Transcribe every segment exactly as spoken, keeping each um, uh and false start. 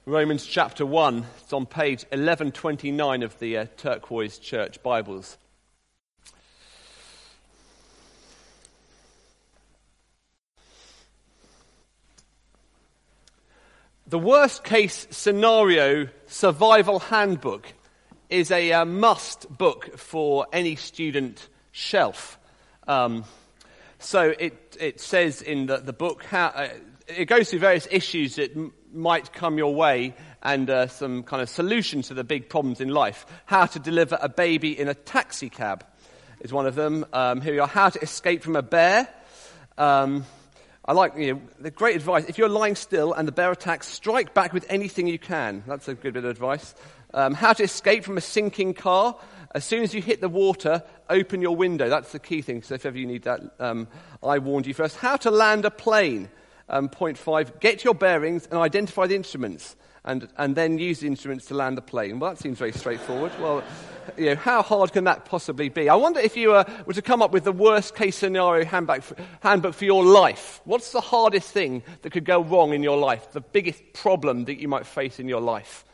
Romans chapter one. It's on page eleven twenty-nine of the uh, Turquoise Church Bibles. The worst case scenario survival handbook is a uh, must book for any student shelf. Um, so it it says in the, the book how uh, it goes through various issues that m- might come your way and uh, some kind of solutions to the big problems in life. How to deliver a baby in a taxi cab is one of them. Um, here we are. How to escape from a bear. Um, I like, you know, the great advice. If you're lying still and the bear attacks, strike back with anything you can. That's a good bit of advice. Um, how to escape from a sinking car. As soon as you hit the water, open your window. That's the key thing. So if ever you need that, um, I warned you first. How to land a plane. Um, point five, get your bearings and identify the instruments, and and then use the instruments to land the plane. Well, that seems very straightforward. Well, you know, how hard can that possibly be? I wonder if you uh, were to come up with the worst case scenario handbook for, handbook for your life. What's the hardest thing that could go wrong in your life? The biggest problem that you might face in your life?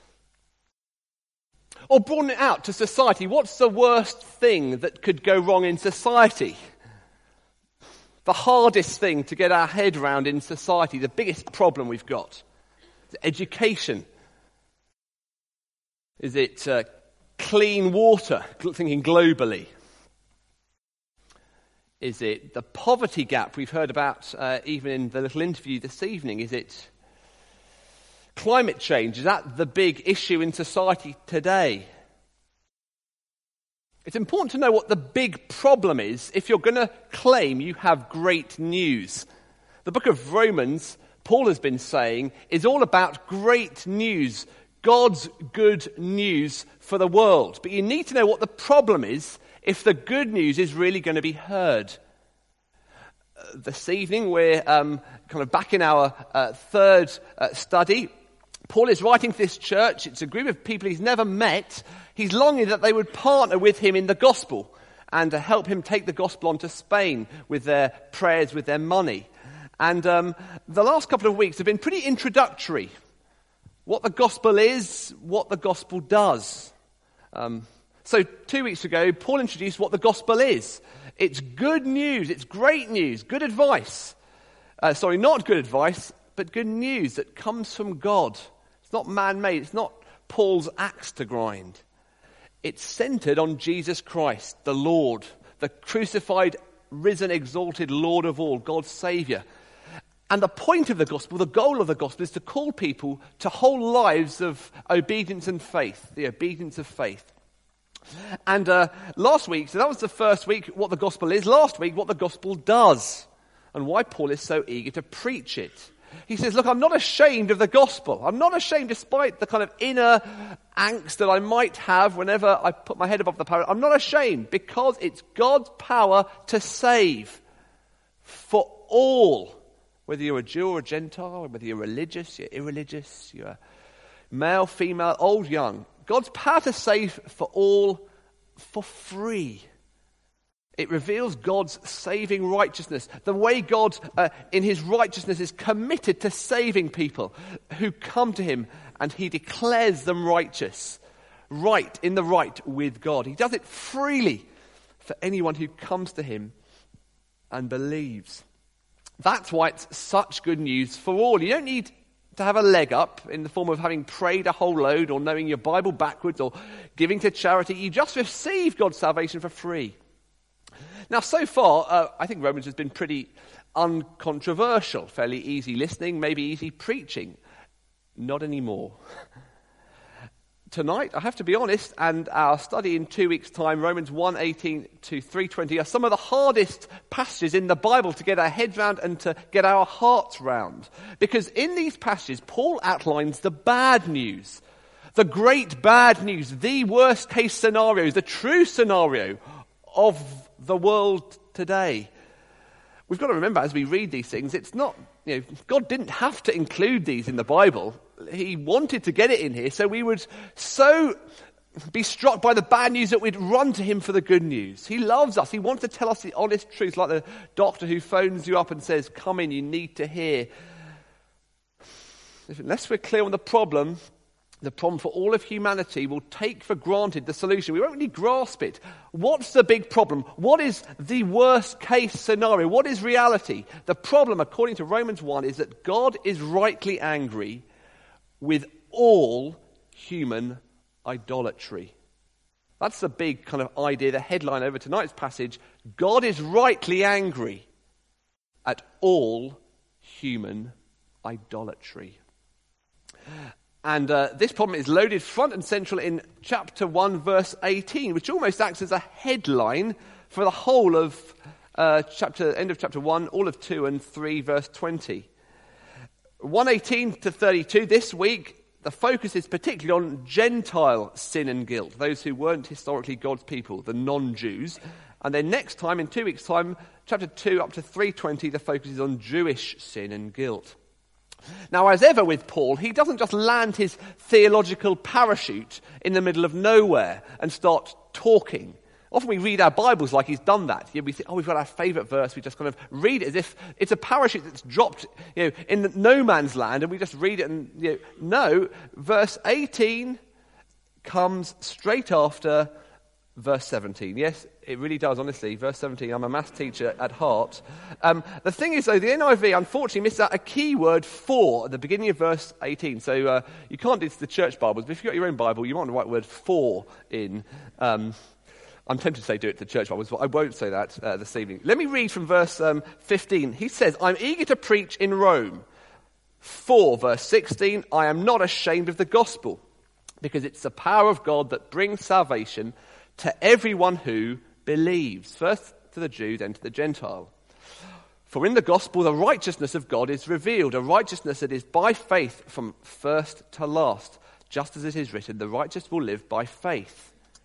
Or broaden it out to society. What's the worst thing that could go wrong in society? The hardest thing to get our head around in society, the biggest problem we've got. Is it education? Is it uh, clean water, thinking globally? Is it the poverty gap we've heard about uh, even in the little interview this evening? Is it climate change? Is that the big issue in society today? It's important to know what the big problem is if you're going to claim you have great news. The book of Romans, Paul has been saying, is all about great news, God's good news for the world. But you need to know what the problem is if the good news is really going to be heard. Uh, this evening we're um, kind of back in our uh, third uh, study. Paul is writing to this church. It's a group of people he's never met. He's longing that they would partner with him in the gospel and to help him take the gospel on to Spain with their prayers, with their money. And um, the last couple of weeks have been pretty introductory. What the gospel is, what the gospel does. Um, so two weeks ago, Paul introduced what the gospel is. It's good news. It's great news. Good advice. Uh, sorry, not good advice, but good news that comes from God. It's not man-made. It's not Paul's axe to grind. It's centered on Jesus Christ, the Lord, the crucified, risen, exalted Lord of all, God's Saviour. And the point of the gospel, the goal of the gospel, is to call people to whole lives of obedience and faith, the obedience of faith. And uh, last week, so that was the first week, what the gospel is. Last week, what the gospel does, and why Paul is so eager to preach it. He says, look, I'm not ashamed of the gospel. I'm not ashamed despite the kind of inner angst that I might have whenever I put my head above the parapet. I'm not ashamed because it's God's power to save for all. Whether you're a Jew or a Gentile, whether you're religious, you're irreligious, you're male, female, old, young. God's power to save for all for free. It reveals God's saving righteousness. The way God, uh, in his righteousness, is committed to saving people who come to him, and he declares them righteous, right, in the right with God. He does it freely for anyone who comes to him and believes. That's why it's such good news for all. You don't need to have a leg up in the form of having prayed a whole load or knowing your Bible backwards or giving to charity. You just receive God's salvation for free. Now, so far, uh, I think Romans has been pretty uncontroversial, fairly easy listening, maybe easy preaching. Not anymore. Tonight, I have to be honest, and our study in two weeks' time, Romans one eighteen to three twenty, are some of the hardest passages in the Bible to get our heads round and to get our hearts round. Because in these passages, Paul outlines the bad news, the great bad news, the worst case scenarios, the true scenario of the world today. We've got to remember as we read these things, it's not, you know, God didn't have to include these in the Bible. He wanted to get it in here so we would so be struck by the bad news that we'd run to him for the good news. He loves us. He wants to tell us the honest truth, like the doctor who phones you up and says, come in, you need to hear. Unless we're clear on the problem, the problem for all of humanity will take for granted the solution. We won't really grasp it. What's the big problem? What is the worst case scenario? What is reality? The problem, according to Romans one, is that God is rightly angry with all human idolatry. That's the big kind of idea, the headline over tonight's passage. God is rightly angry at all human idolatry. And uh, this problem is loaded front and central in chapter one, verse eighteen, which almost acts as a headline for the whole of uh, chapter, end of chapter one, all of two and three, verse twenty. one eighteen to thirty-two, this week, the focus is particularly on Gentile sin and guilt, those who weren't historically God's people, the non-Jews. And then next time, in two weeks' time, chapter two up to three twenty, the focus is on Jewish sin and guilt. Now, as ever with Paul, he doesn't just land his theological parachute in the middle of nowhere and start talking. Often we read our Bibles like he's done that. We think, oh, we've got our favourite verse. We just kind of read it as if it's a parachute that's dropped, you know, in no man's land, and we just read it. And you know, no, verse eighteen comes straight after verse seventeen. Yes, it really does, honestly. Verse seventeen, I'm a maths teacher at heart. Um, the thing is, though, the N I V unfortunately missed out a key word for at the beginning of verse eighteen. So uh, you can't do this to the church Bibles, but if you've got your own Bible, you want the right word for in. Um, I'm tempted to say do it to the church Bibles, but I won't say that uh, this evening. Let me read from verse um, fifteen. He says, I'm eager to preach in Rome. For, verse sixteen, I am not ashamed of the gospel, because it's the power of God that brings salvation to everyone who believes, first to the Jew, then to the Gentile. For in the gospel, the righteousness of God is revealed, a righteousness that is by faith from first to last, just as it is written, the righteous will live by faith.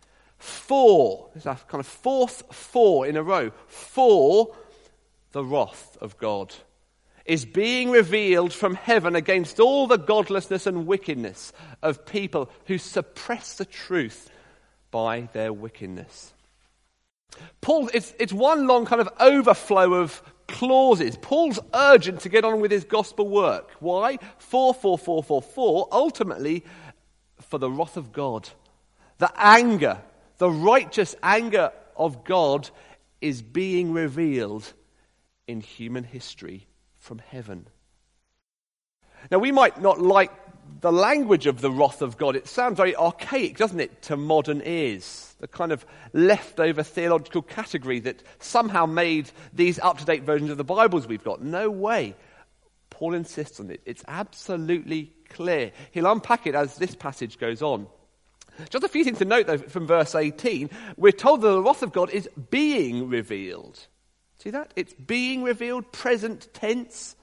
For, there's a kind of fourth for in a row, for the wrath of God is being revealed from heaven against all the godlessness and wickedness of people who suppress the truth by their wickedness. Paul, it's, it's one long kind of overflow of clauses. Paul's urgent to get on with his gospel work. Why? For, for, for, for, for, ultimately, for the wrath of God. The anger, the righteous anger of God is being revealed in human history from heaven. Now, we might not like the language of the wrath of God. It sounds very archaic, doesn't it, to modern ears? The kind of leftover theological category that somehow made these up-to-date versions of the Bibles we've got. No way. Paul insists on it. It's absolutely clear. He'll unpack it as this passage goes on. Just a few things to note, though, from verse eighteen. We're told that the wrath of God is being revealed. See that? It's being revealed, present tense.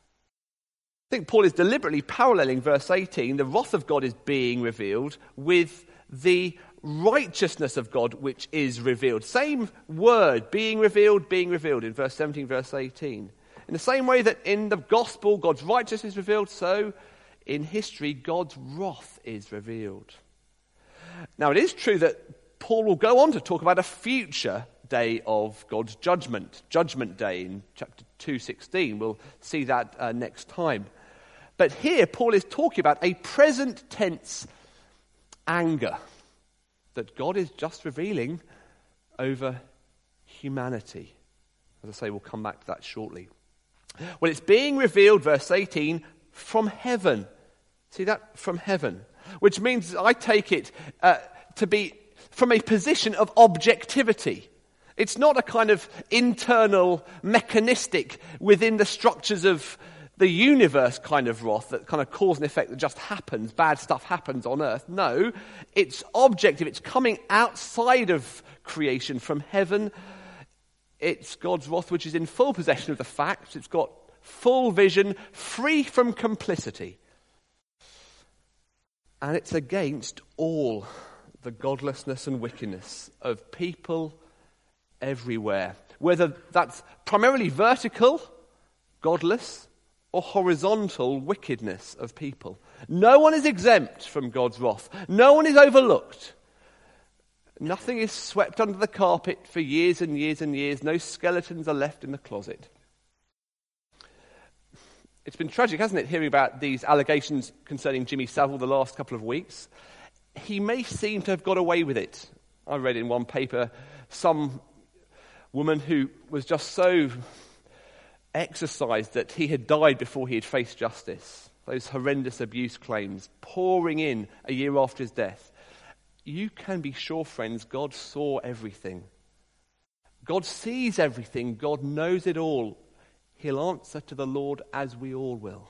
I think Paul is deliberately paralleling verse eighteen. The wrath of God is being revealed with the righteousness of God which is revealed. Same word, being revealed, being revealed in verse seventeen, verse eighteen. In the same way that in the gospel God's righteousness is revealed, so in history God's wrath is revealed. Now, it is true that Paul will go on to talk about a future day of God's judgment, Judgment Day in chapter two sixteen. We'll see that uh, next time. But here, Paul is talking about a present tense anger that God is just revealing over humanity. As I say, we'll come back to that shortly. Well, it's being revealed, verse eighteen, from heaven. See that? From heaven. Which means, I take it, uh, to be from a position of objectivity. It's not a kind of internal, mechanistic, within the structures of the universe kind of wrath that kind of cause and effect that just happens, bad stuff happens on earth. No, it's objective. It's coming outside of creation from heaven. It's God's wrath which is in full possession of the facts. It's got full vision, free from complicity. And it's against all the godlessness and wickedness of people everywhere. Whether that's primarily vertical, godless, or horizontal wickedness of people. No one is exempt from God's wrath. No one is overlooked. Nothing is swept under the carpet for years and years and years. No skeletons are left in the closet. It's been tragic, hasn't it, hearing about these allegations concerning Jimmy Savile the last couple of weeks. He may seem to have got away with it. I read in one paper some woman who was just so exercised that he had died before he had faced justice. Those horrendous abuse claims pouring in a year after his death. You can be sure, friends, God saw everything. God sees everything. God knows it all. He'll answer to the Lord as we all will.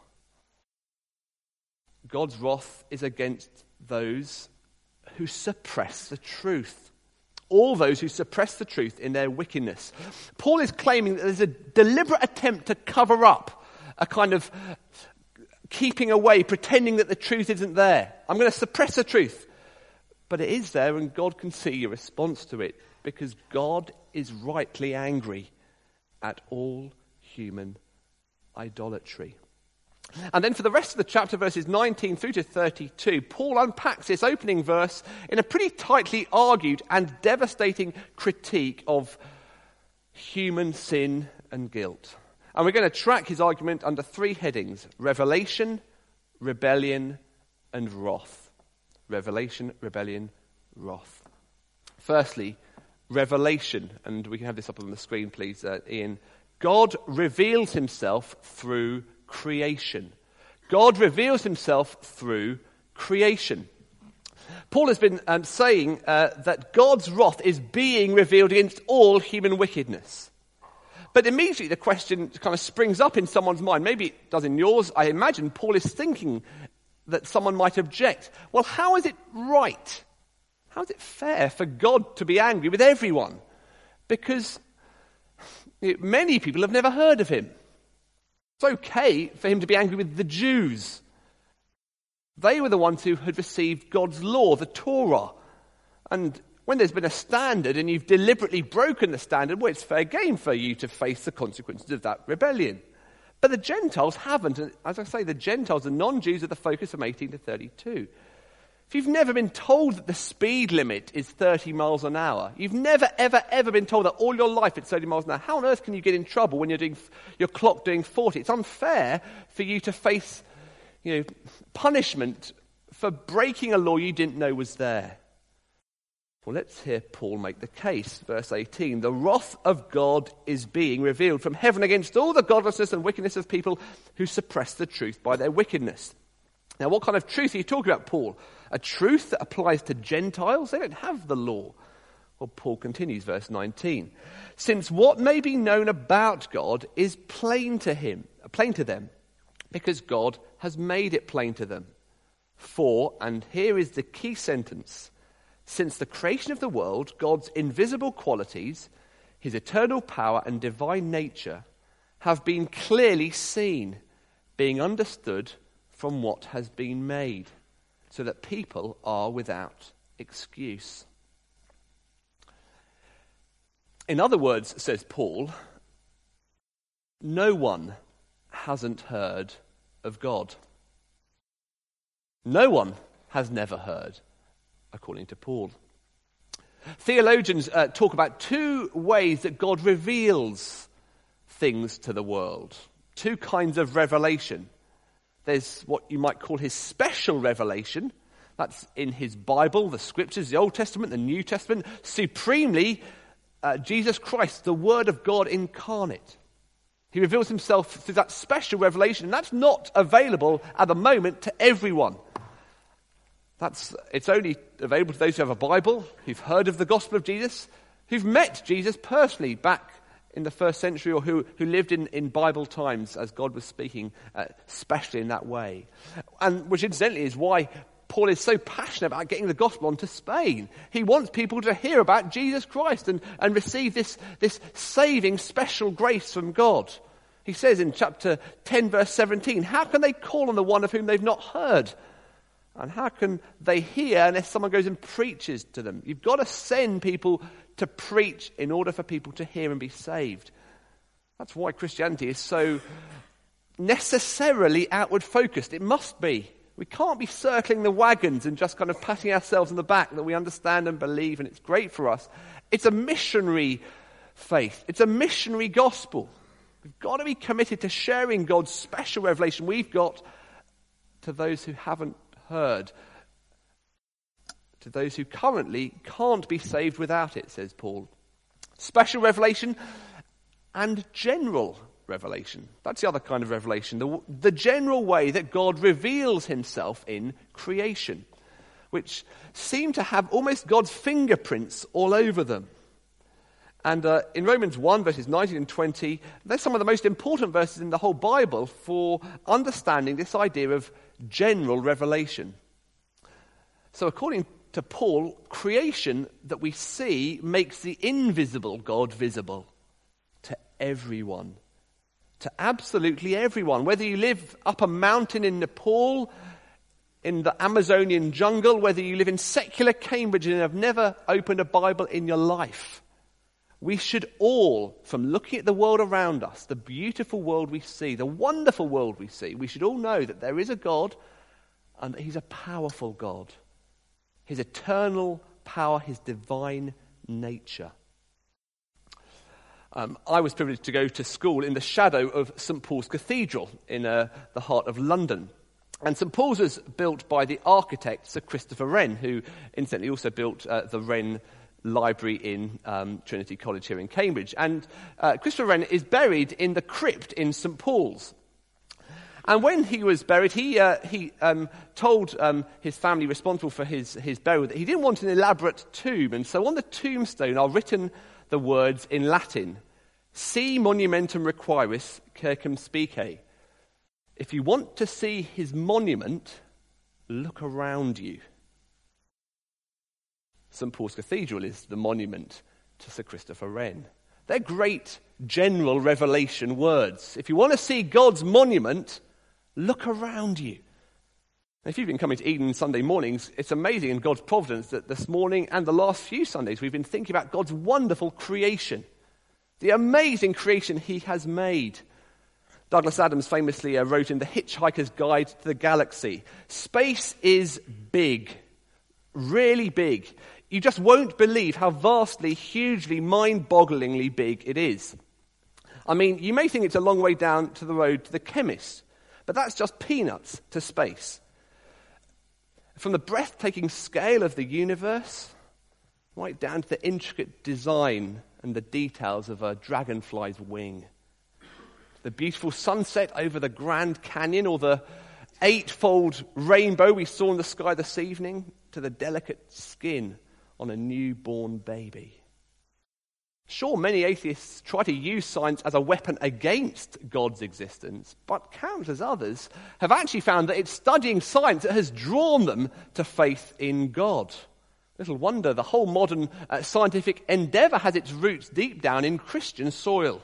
God's wrath is against those who suppress the truth. All those who suppress the truth in their wickedness. Paul is claiming that there's a deliberate attempt to cover up, a kind of keeping away, pretending that the truth isn't there. I'm going to suppress the truth. But it is there, and God can see your response to it, because God is rightly angry at all human idolatry. And then for the rest of the chapter, verses nineteen through to thirty-two, Paul unpacks this opening verse in a pretty tightly argued and devastating critique of human sin and guilt. And we're going to track his argument under three headings: revelation, rebellion, and wrath. Revelation, rebellion, wrath. Firstly, revelation. And we can have this up on the screen, please, uh, Ian. God reveals himself through creation. God reveals himself through creation. Paul has been um, saying uh, that God's wrath is being revealed against all human wickedness. But immediately the question kind of springs up in someone's mind. Maybe it does in yours. I imagine Paul is thinking that someone might object. Well, how is it right? How is it fair for God to be angry with everyone? Because many people have never heard of him. It's okay for him to be angry with the Jews. They were the ones who had received God's law, the Torah. And when there's been a standard and you've deliberately broken the standard, well, it's fair game for you to face the consequences of that rebellion. But the Gentiles haven't. And as I say, the Gentiles, the non-Jews, are the focus from eighteen to thirty-two. If you've never been told that the speed limit is thirty miles an hour, you've never, ever, ever been told that all your life it's thirty miles an hour, how on earth can you get in trouble when you're doing your clock doing forty? It's unfair for you to face, you know, punishment for breaking a law you didn't know was there. Well, let's hear Paul make the case. Verse eighteen, the wrath of God is being revealed from heaven against all the godlessness and wickedness of people who suppress the truth by their wickedness. Now, what kind of truth are you talking about, Paul? A truth that applies to Gentiles? They don't have the law. Well, Paul continues, verse nineteen. Since what may be known about God is plain to him, plain to them, because God has made it plain to them. For, and here is the key sentence, since the creation of the world, God's invisible qualities, his eternal power and divine nature, have been clearly seen, being understood from what has been made, so that people are without excuse. In other words, says Paul, no one hasn't heard of God. No one has never heard, according to Paul. Theologians uh, talk about two ways that God reveals things to the world. Two kinds of revelation. There's what you might call his special revelation. That's in his Bible, the Scriptures, the Old Testament, the New Testament. Supremely, uh, Jesus Christ, the Word of God incarnate. He reveals himself through that special revelation, and that's not available at the moment to everyone. That's it's only available to those who have a Bible, who've heard of the gospel of Jesus, who've met Jesus personally back in the first century, or who, who lived in, in Bible times as God was speaking, uh, especially in that way. And which incidentally is why Paul is so passionate about getting the gospel onto Spain. He wants people to hear about Jesus Christ and, and receive this, this saving special grace from God. He says in chapter ten, verse seventeen, how can they call on the one of whom they've not heard? And how can they hear unless someone goes and preaches to them? You've got to send people to preach in order for people to hear and be saved. That's why Christianity is so necessarily outward focused. It must be. We can't be circling the wagons and just kind of patting ourselves on the back that we understand and believe and it's great for us. It's a missionary faith. It's a missionary gospel. We've got to be committed to sharing God's special revelation we've got to those who haven't heard, to those who currently can't be saved without it, says Paul. Special revelation and general revelation. That's the other kind of revelation, the, the general way that God reveals himself in creation, which seem to have almost God's fingerprints all over them. And uh, in Romans one, verses nineteen and twenty, they're some of the most important verses in the whole Bible for understanding this idea of general revelation. So according to Paul, creation that we see makes the invisible God visible to everyone. To absolutely everyone. Whether you live up a mountain in Nepal, in the Amazonian jungle, whether you live in secular Cambridge and have never opened a Bible in your life, we should all, from looking at the world around us, the beautiful world we see, the wonderful world we see, we should all know that there is a God and that he's a powerful God. His eternal power, his divine nature. Um, I was privileged to go to school in the shadow of Saint Paul's Cathedral in uh, the heart of London. And Saint Paul's was built by the architect Sir Christopher Wren, who incidentally also built uh, the Wren Library in um, Trinity College here in Cambridge. And uh, Christopher Wren is buried in the crypt in Saint Paul's. And when he was buried, he uh, he um, told um, his family responsible for his, his burial that he didn't want an elaborate tomb. And so on the tombstone are written the words in Latin, Si monumentum requiris circum spice. If you want to see his monument, look around you. Saint Paul's Cathedral is the monument to Sir Christopher Wren. They're great general revelation words. If you want to see God's monument, look around you. If you've been coming to Eden Sunday mornings, it's amazing in God's providence that this morning and the last few Sundays we've been thinking about God's wonderful creation, the amazing creation he has made. Douglas Adams famously uh, wrote in The Hitchhiker's Guide to the Galaxy, space is big, really big. You just won't believe how vastly, hugely, mind-bogglingly big it is. I mean, you may think it's a long way down to the road to the chemist, but that's just peanuts to space. From the breathtaking scale of the universe, right down to the intricate design and the details of a dragonfly's wing. The beautiful sunset over the Grand Canyon, or the eightfold rainbow we saw in the sky this evening, to the delicate skin on a newborn baby. Sure, many atheists try to use science as a weapon against God's existence, but countless others have actually found that it's studying science that has drawn them to faith in God. Little wonder the whole modern uh, scientific endeavor has its roots deep down in Christian soil.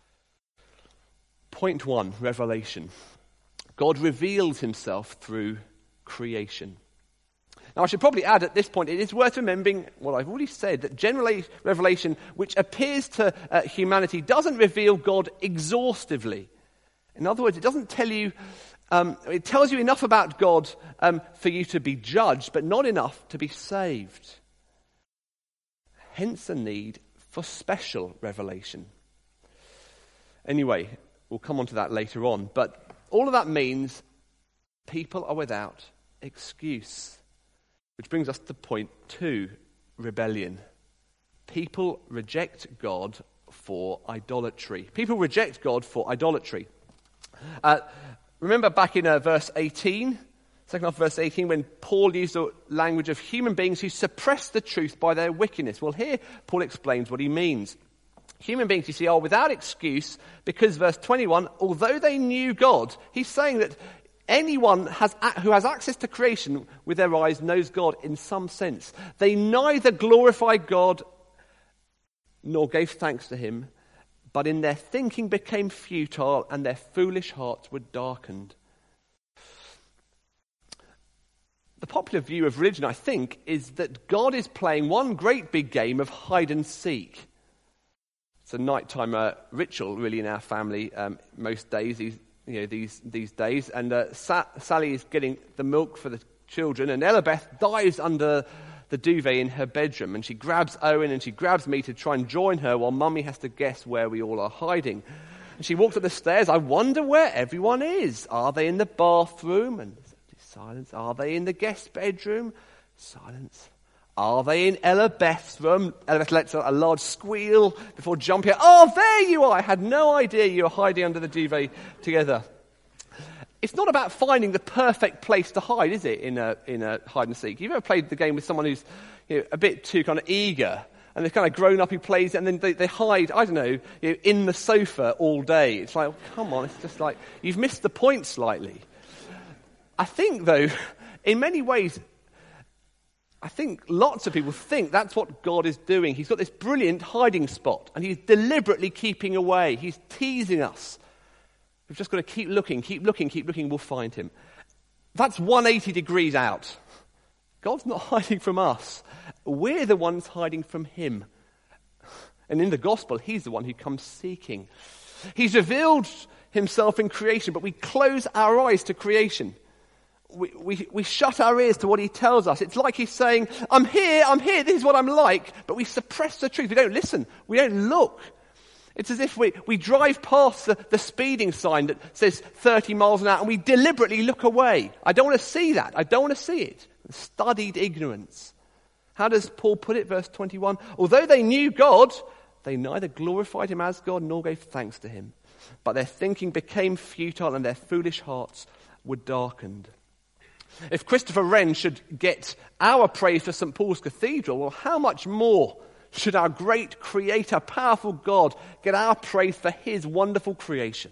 Point one, revelation. God reveals himself through creation. Now, I should probably add at this point, it is worth remembering what I've already said, that general revelation, which appears to uh, humanity, doesn't reveal God exhaustively. In other words, it doesn't tell you, um, it tells you enough about God um, for you to be judged, but not enough to be saved. Hence the need for special revelation. Anyway, we'll come on to that later on, but all of that means people are without excuse. Which brings us to point two, rebellion. People reject God for idolatry. People reject God for idolatry. Uh, remember back in uh, verse eighteen, second half of verse eighteen, when Paul used the language of human beings who suppress the truth by their wickedness. Well, here Paul explains what he means. Human beings, you see, are without excuse because, verse twenty-one, although they knew God, he's saying that anyone has, who has access to creation with their eyes knows God in some sense. They neither glorified God nor gave thanks to him, but in their thinking became futile and their foolish hearts were darkened. The popular view of religion, I think, is that God is playing one great big game of hide and seek. It's a nighttime uh, ritual, really, in our family um, most days. These You know, these these days, and uh, Sa- Sally is getting the milk for the children, and Elabeth dives under the duvet in her bedroom, and she grabs Owen and she grabs me to try and join her while Mummy has to guess where we all are hiding. And she walks up the stairs. I wonder where everyone is. Are they in the bathroom? And silence. Are they in the guest bedroom? Silence. Are they in Ella Beth's room? Ella Beth lets out a large squeal before jumping out. Oh, there you are. I had no idea you were hiding under the duvet together. It's not about finding the perfect place to hide, is it, in a, in a hide and seek? You've ever played the game with someone who's, you know, a bit too kind of eager, and they're kind of grown up who plays it, and then they, they hide, I don't know, you know, in the sofa all day. It's like, oh, come on, it's just like, you've missed the point slightly. I think, though, in many ways, I think lots of people think that's what God is doing. He's got this brilliant hiding spot, and he's deliberately keeping away. He's teasing us. We've just got to keep looking, keep looking, keep looking, we'll find him. That's one hundred eighty degrees out. God's not hiding from us. We're the ones hiding from him. And in the gospel, he's the one who comes seeking. He's revealed himself in creation, but we close our eyes to creation. We, we, we shut our ears to what he tells us. It's like he's saying, I'm here, I'm here, this is what I'm like, but we suppress the truth. We don't listen. We don't look. It's as if we, we drive past the, the speeding sign that says thirty miles an hour and we deliberately look away. I don't want to see that. I don't want to see it. Studied ignorance. How does Paul put it? Verse twenty-one. Although they knew God, they neither glorified him as God nor gave thanks to him. But their thinking became futile and their foolish hearts were darkened. If Christopher Wren should get our praise for Saint Paul's Cathedral, well, how much more should our great creator, powerful God, get our praise for his wonderful creation?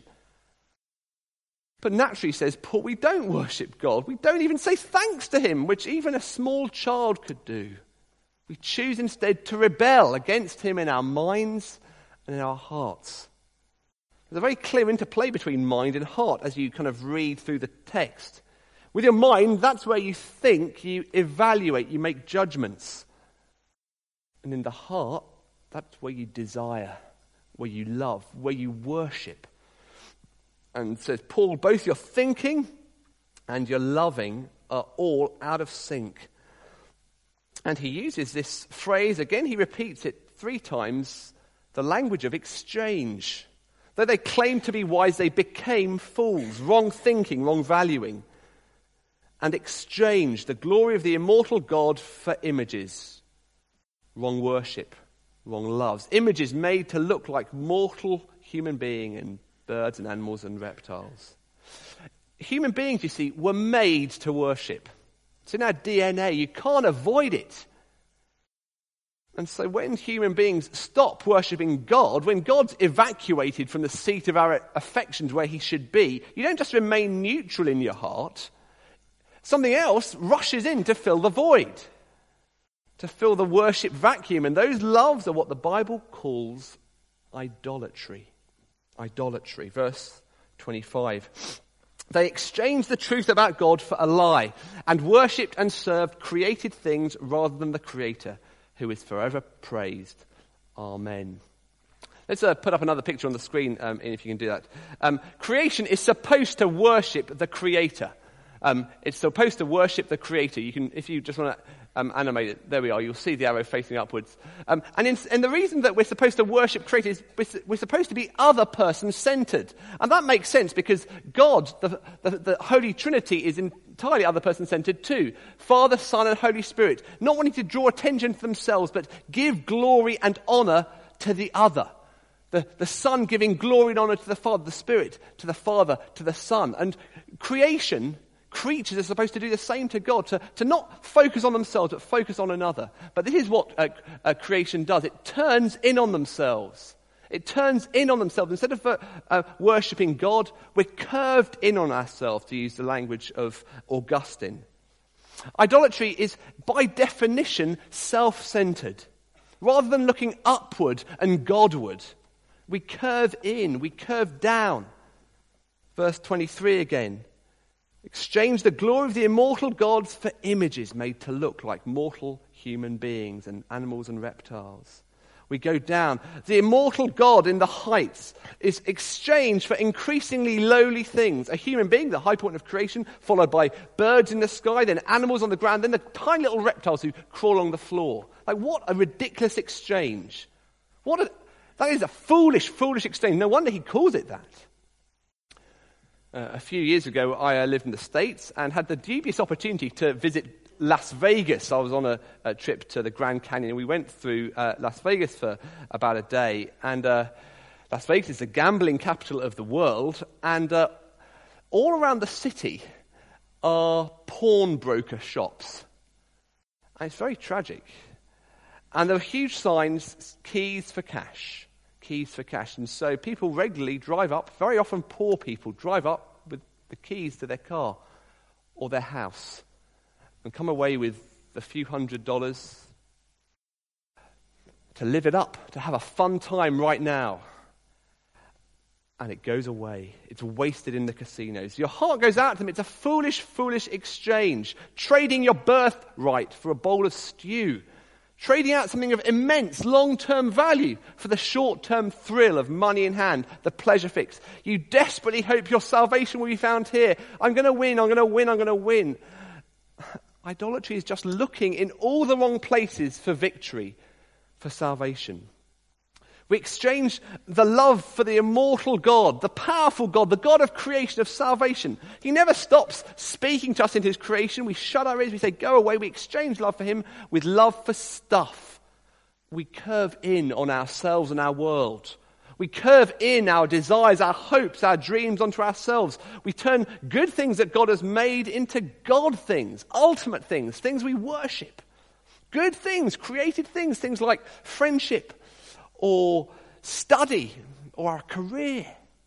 But naturally, says Paul, we don't worship God. We don't even say thanks to him, which even a small child could do. We choose instead to rebel against him in our minds and in our hearts. There's a very clear interplay between mind and heart as you kind of read through the text. With your mind, that's where you think, you evaluate, you make judgments. And in the heart, that's where you desire, where you love, where you worship. And says Paul, both your thinking and your loving are all out of sync. And he uses this phrase, again he repeats it three times, the language of exchange. Though they claimed to be wise, they became fools, wrong thinking, wrong valuing. And exchanged the glory of the immortal God for images. Wrong worship, wrong loves. Images made to look like mortal human beings and birds and animals and reptiles. Human beings, you see, were made to worship. It's in our D N A. You can't avoid it. And so when human beings stop worshipping God, when God's evacuated from the seat of our affections where he should be, you don't just remain neutral in your heart. Something else rushes in to fill the void, to fill the worship vacuum. And those loves are what the Bible calls idolatry. Idolatry. Verse twenty-five. They exchanged the truth about God for a lie and worshipped and served created things rather than the Creator, who is forever praised. Amen. Let's uh, put up another picture on the screen, um, if you can do that. Um, creation is supposed to worship the Creator. Um, it's supposed to worship the Creator. You can, if you just want to um, animate it, there we are. You'll see the arrow facing upwards. Um, and, in, and the reason that we're supposed to worship Creator is we're, we're supposed to be other person centered, and that makes sense because God, the, the, the Holy Trinity, is entirely other person centered too. Father, Son, and Holy Spirit, not wanting to draw attention to themselves, but give glory and honor to the other. The, the Son giving glory and honor to the Father, the Spirit to the Father, to the Son, and creation. Creatures are supposed to do the same to God, to, to not focus on themselves, but focus on another. But this is what uh, uh, creation does. It turns in on themselves. It turns in on themselves. Instead of uh, uh, worshipping God, we're curved in on ourselves, to use the language of Augustine. Idolatry is, by definition, self-centered. Rather than looking upward and Godward, we curve in, we curve down. Verse twenty-three again. Exchange the glory of the immortal gods for images made to look like mortal human beings and animals and reptiles. We go down. The immortal God in the heights is exchanged for increasingly lowly things. A human being, the high point of creation, followed by birds in the sky, then animals on the ground, then the tiny little reptiles who crawl along the floor. Like, what a ridiculous exchange. What a, That is a foolish, foolish exchange. No wonder he calls it that. Uh, a few years ago, I uh, lived in the States and had the dubious opportunity to visit Las Vegas. I was on a, a trip to the Grand Canyon, and we went through uh, Las Vegas for about a day. And uh, Las Vegas is the gambling capital of the world, and uh, all around the city are pawnbroker shops. And it's very tragic. And there are huge signs, keys for cash. Keys for cash. And so people regularly drive up, very often poor people, drive up with the keys to their car or their house and come away with a few hundred dollars to live it up, to have a fun time right now. And it goes away. It's wasted in the casinos. Your heart goes out to them. It's a foolish, foolish exchange. Trading your birthright for a bowl of stew. Trading out something of immense long-term value for the short-term thrill of money in hand, the pleasure fix. You desperately hope your salvation will be found here. I'm going to win, I'm going to win, I'm going to win. Idolatry is just looking in all the wrong places for victory, for salvation. We exchange the love for the immortal God, the powerful God, the God of creation, of salvation. He never stops speaking to us in his creation. We shut our ears, we say, go away. We exchange love for him with love for stuff. We curve in on ourselves and our world. We curve in our desires, our hopes, our dreams onto ourselves. We turn good things that God has made into God things, ultimate things, things we worship. Good things, created things, things like friendship, or study, or our career,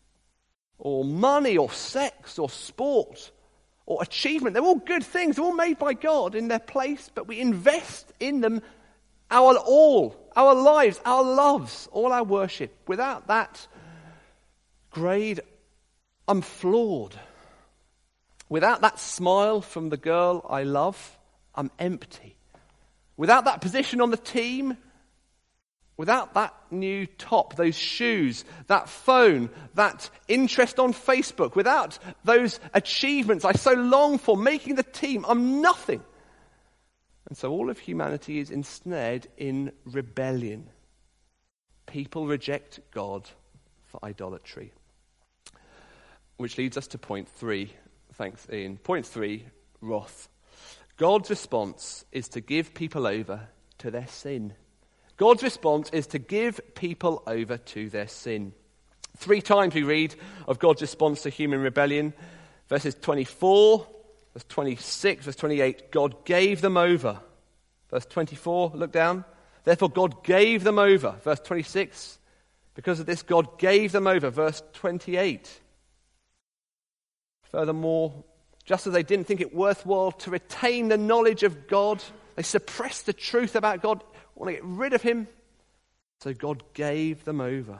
or money, or sex, or sport, or achievement. They're all good things. They're all made by God in their place, but we invest in them our all, our lives, our loves, all our worship. Without that grade, I'm flawed. Without that smile from the girl I love, I'm empty. Without that position on the team, without that new top, those shoes, that phone, that interest on Facebook, without those achievements I so long for, making the team, I'm nothing. And so all of humanity is ensnared in rebellion. People reject God for idolatry. Which leads us to point three. Thanks, Ian. Point three, wrath. God's response is to give people over to their sin. God's response is to give people over to their sin. Three times we read of God's response to human rebellion. Verses twenty-four, verse twenty-six, verse twenty-eight, God gave them over. Verse twenty-four, look down. Therefore God gave them over. Verse twenty-six, because of this God gave them over. Verse twenty-eight. Furthermore, just as they didn't think it worthwhile to retain the knowledge of God, they suppressed the truth about God, want to get rid of him, so God gave them over.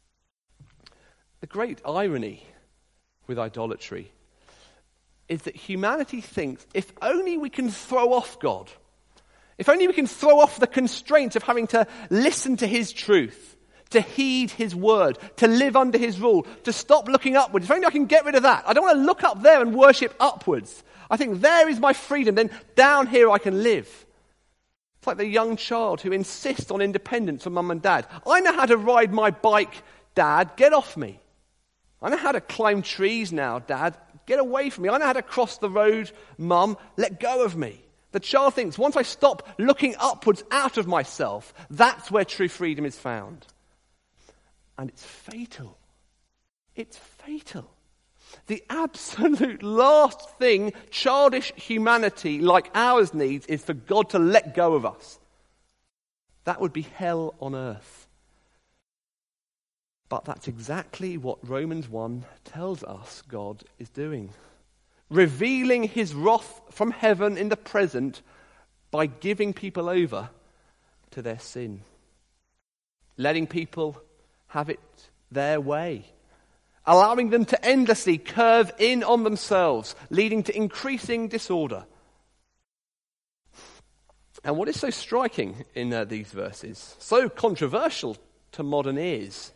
The great irony with idolatry is that humanity thinks if only we can throw off God, if only we can throw off the constraints of having to listen to his truth, to heed his word, to live under his rule, to stop looking upwards. If only I can get rid of that. I don't want to look up there and worship upwards. I think there is my freedom. Then down here I can live. It's like the young child who insists on independence from mum and dad. I know how to ride my bike, Dad. Get off me. I know how to climb trees now, Dad. Get away from me. I know how to cross the road, Mum. Let go of me. The child thinks once I stop looking upwards out of myself, that's where true freedom is found. And it's fatal. It's fatal. The absolute last thing childish humanity like ours needs is for God to let go of us. That would be hell on earth. But that's exactly what Romans one tells us God is doing. Revealing his wrath from heaven in the present by giving people over to their sin. Letting people have it their way. Allowing them to endlessly curve in on themselves, leading to increasing disorder. And what is so striking in uh, these verses, so controversial to modern ears,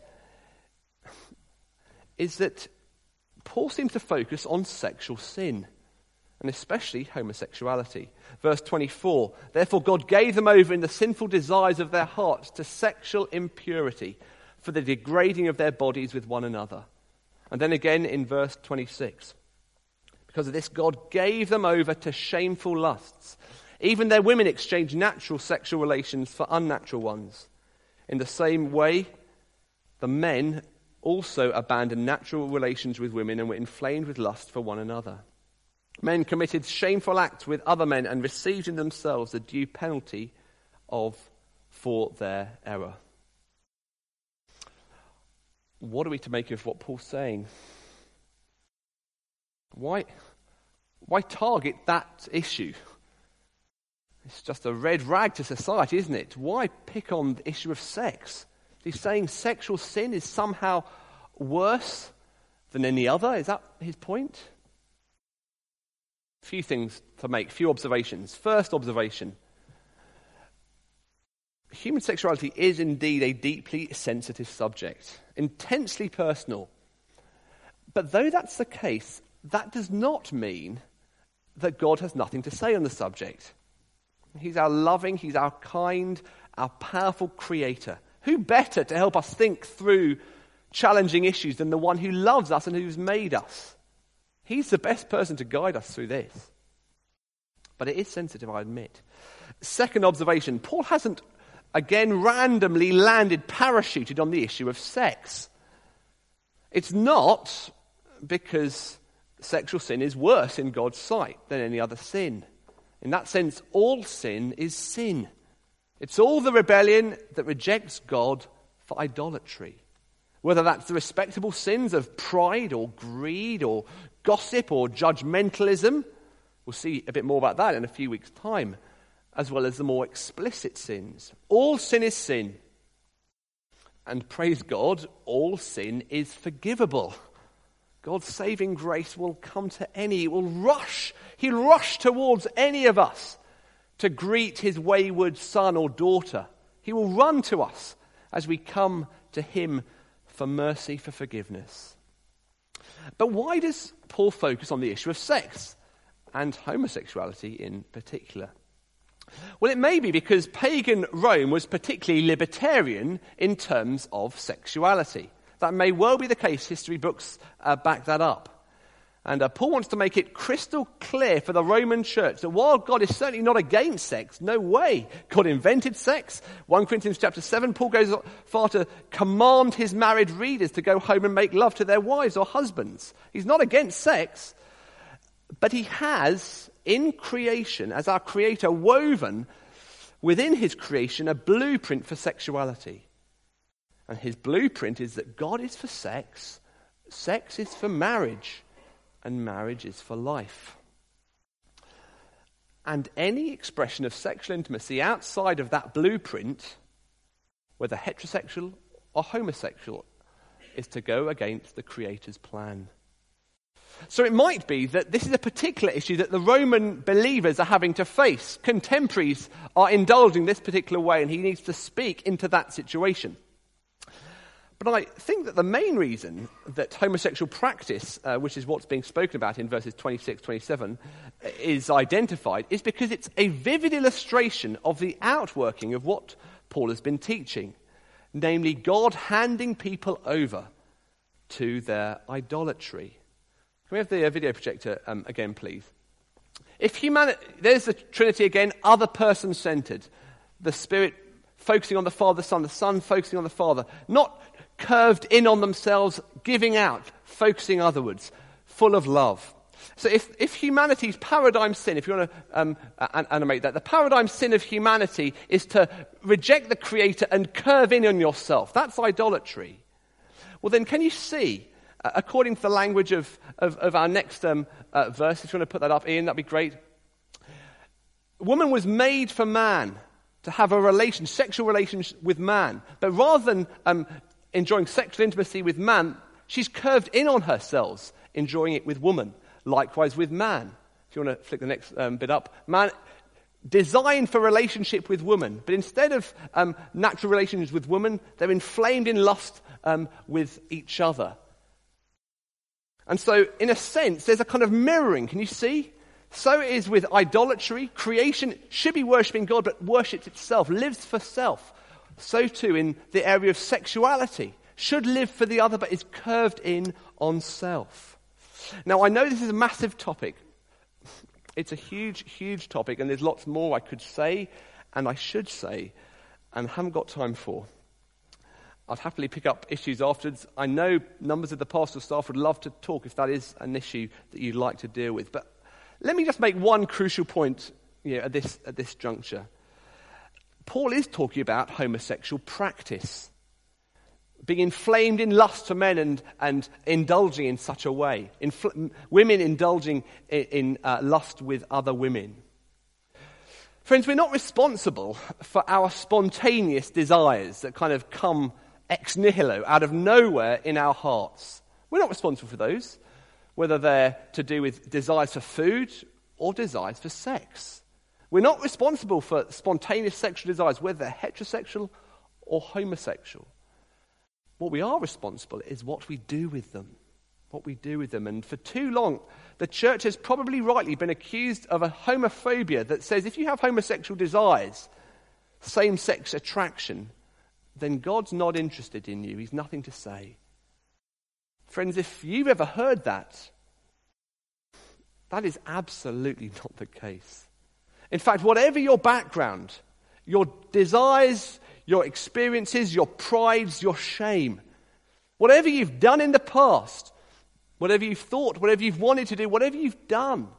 is that Paul seems to focus on sexual sin, and especially homosexuality. Verse twenty-four, therefore God gave them over in the sinful desires of their hearts to sexual impurity, for the degrading of their bodies with one another. And then again in verse twenty-six. Because of this, God gave them over to shameful lusts. Even their women exchanged natural sexual relations for unnatural ones. In the same way, the men also abandoned natural relations with women and were inflamed with lust for one another. Men committed shameful acts with other men and received in themselves the due penalty of for their error. What are we to make of what Paul's saying? Why, why target that issue? It's just a red rag to society, isn't it? Why pick on the issue of sex? He's saying sexual sin is somehow worse than any other. Is that his point? A few things to make, few observations. First observation. Human sexuality is indeed a deeply sensitive subject, intensely personal. But though that's the case, that does not mean that God has nothing to say on the subject. He's our loving, he's our kind, our powerful creator. Who better to help us think through challenging issues than the one who loves us and who's made us? He's the best person to guide us through this. But it is sensitive, I admit. Second observation, Paul hasn't, again, randomly landed parachuted on the issue of sex. It's not because sexual sin is worse in God's sight than any other sin. In that sense, all sin is sin. It's all the rebellion that rejects God for idolatry. Whether that's the respectable sins of pride or greed or gossip or judgmentalism. We'll see a bit more about that in a few weeks' time. As well as the more explicit sins. All sin is sin. And praise God, all sin is forgivable. God's saving grace will come to any. It will rush. He'll rush towards any of us to greet his wayward son or daughter. He will run to us as we come to him for mercy, for forgiveness. But why does Paul focus on the issue of sex and homosexuality in particular? Well, it may be because pagan Rome was particularly libertarian in terms of sexuality. That may well be the case. History books uh, back that up. And uh, Paul wants to make it crystal clear for the Roman church that while God is certainly not against sex, no way, God invented sex. First Corinthians chapter seven, Paul goes far to command his married readers to go home and make love to their wives or husbands. He's not against sex, but he has, in creation, as our creator, woven within his creation a blueprint for sexuality. And his blueprint is that God is for sex, sex is for marriage, and marriage is for life. And any expression of sexual intimacy outside of that blueprint, whether heterosexual or homosexual, is to go against the Creator's plan. So it might be that this is a particular issue that the Roman believers are having to face. Contemporaries are indulging this particular way, and he needs to speak into that situation. But I think that the main reason that homosexual practice, uh, which is what's being spoken about in verses twenty-six, twenty-seven, is identified, is because it's a vivid illustration of the outworking of what Paul has been teaching. Namely, God handing people over to their idolatry. Can we have the uh, video projector um, again, please? If humanity, there's the Trinity again, other person-centered. The Spirit focusing on the Father, the Son, the Son focusing on the Father. Not curved in on themselves, giving out, focusing otherwards, full of love. So if, if humanity's paradigm sin, if you want to um, animate that, the paradigm sin of humanity is to reject the Creator and curve in on yourself. That's idolatry. Well then, can you see, uh, according to the language of, of, of our next um, uh, verse, if you want to put that up, Ian, that'd be great. Woman was made for man, to have a relation, sexual relations with man. But rather than um, enjoying sexual intimacy with man, she's curved in on herself, enjoying it with woman. Likewise with man. If you want to flick the next um, bit up. Man, designed for relationship with woman. But instead of um, natural relations with woman, they're inflamed in lust um, with each other. And so, in a sense, there's a kind of mirroring. Can you see? So it is with idolatry. Creation should be worshipping God, but worships itself, lives for self. So too in the area of sexuality. should live for the other, but is curved in on self. Now, I know this is a massive topic. It's a huge, huge topic, and there's lots more I could say, and I should say, and haven't got time for. I'd happily pick up issues afterwards. I know numbers of the pastoral staff would love to talk if that is an issue that you'd like to deal with. But let me just make one crucial point, you know, at this at this juncture. Paul is talking about homosexual practice, being inflamed in lust for men and, and indulging in such a way. Infl- women indulging in, in uh, lust with other women. Friends, we're not responsible for our spontaneous desires that kind of come ex nihilo, out of nowhere in our hearts. We're not responsible for those, whether they're to do with desires for food or desires for sex. We're not responsible for spontaneous sexual desires, whether they're heterosexual or homosexual. What we are responsible is what we do with them. What we do with them. And for too long, the church has probably rightly been accused of a homophobia that says if you have homosexual desires, same-sex attraction, then God's not interested in you. He's nothing to say. Friends, if you've ever heard that, that is absolutely not the case. In fact, whatever your background, your desires, your experiences, your prides, your shame, whatever you've done in the past, whatever you've thought, whatever you've wanted to do, whatever you've done,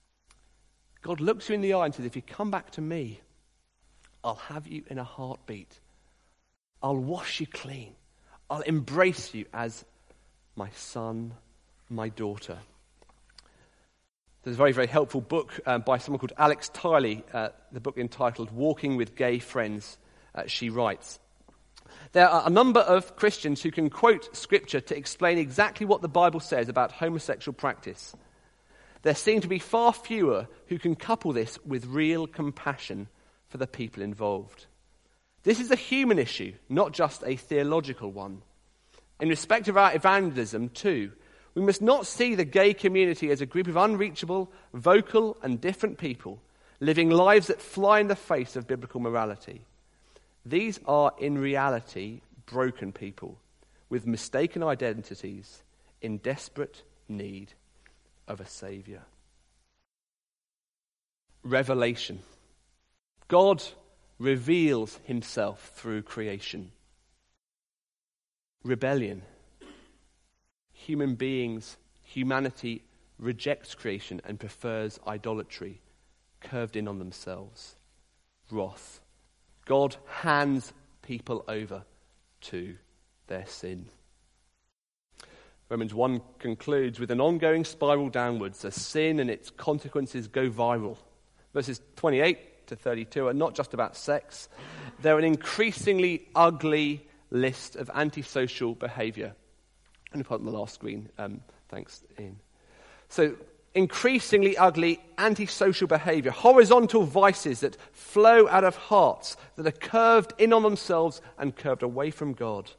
God looks you in the eye and says, if you come back to me, I'll have you in a heartbeat. I'll wash you clean. I'll embrace you as my son, my daughter. There's a very, very helpful book um, by someone called Alex Tiley, uh, the book entitled Walking with Gay Friends. Uh, she writes, there are a number of Christians who can quote Scripture to explain exactly what the Bible says about homosexual practice. There seem to be far fewer who can couple this with real compassion for the people involved. This is a human issue, not just a theological one. In respect of our evangelism, too, we must not see the gay community as a group of unreachable, vocal and different people living lives that fly in the face of biblical morality. These are, in reality, broken people with mistaken identities in desperate need of a Saviour. Revelation. God reveals himself through creation. Rebellion. Human beings, humanity rejects creation and prefers idolatry, curved in on themselves. Wrath. God hands people over to their sin. Romans one concludes with an ongoing spiral downwards as sin and its consequences go viral. Verses twenty-eight to thirty-two are not just about sex. They're an increasingly ugly list of antisocial behaviour. I'm going to put it on the last screen. Um, thanks, Ian. So, increasingly ugly antisocial behaviour, horizontal vices that flow out of hearts that are curved in on themselves and curved away from God.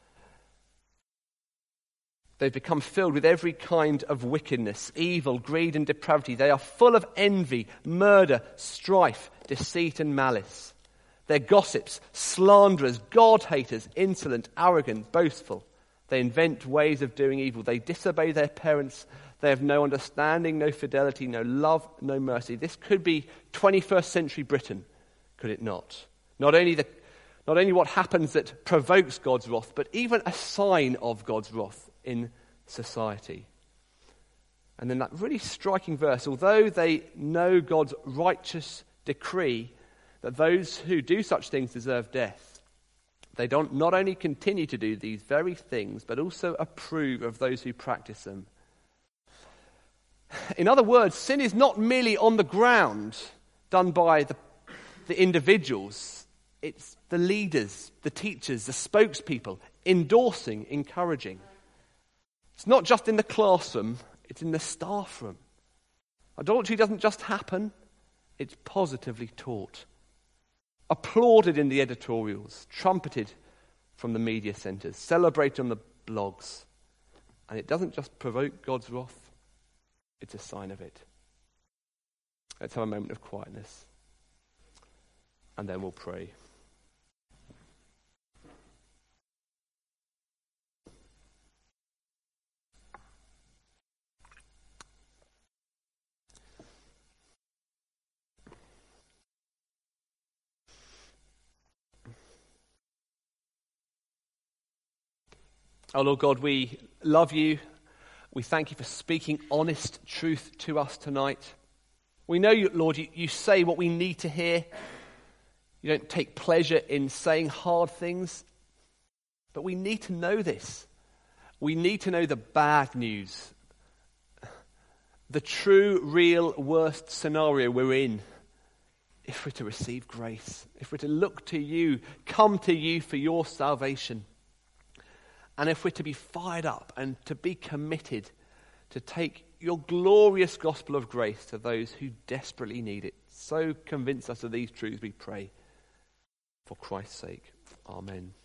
They've become filled with every kind of wickedness, evil, greed and depravity. They are full of envy, murder, strife, deceit and malice. They're gossips, slanderers, God-haters, insolent, arrogant, boastful. They invent ways of doing evil. They disobey their parents. They have no understanding, no fidelity, no love, no mercy. This could be twenty-first century Britain, could it not? Not only the, not only what happens that provokes God's wrath, but even a sign of God's wrath in society. And then that really striking verse, although they know God's righteous decree that those who do such things deserve death, they don't not only continue to do these very things, but also approve of those who practice them. In other words, sin is not merely on the ground done by the, the individuals. It's the leaders, the teachers, the spokespeople, endorsing, encouraging. It's not just in the classroom, it's in the staff room. Idolatry doesn't just happen, it's positively taught. Applauded in the editorials, trumpeted from the media centres, celebrated on the blogs. And it doesn't just provoke God's wrath, it's a sign of it. Let's have a moment of quietness, and then we'll pray. Oh, Lord God, we love you. We thank you for speaking honest truth to us tonight. We know, you, Lord, you, you say what we need to hear. You don't take pleasure in saying hard things. But we need to know this. We need to know the bad news. The true, real, worst scenario we're in. If we're to receive grace. If we're to look to you, come to you for your salvation. And if we're to be fired up and to be committed to take your glorious gospel of grace to those who desperately need it. So convince us of these truths, we pray. For Christ's sake. Amen.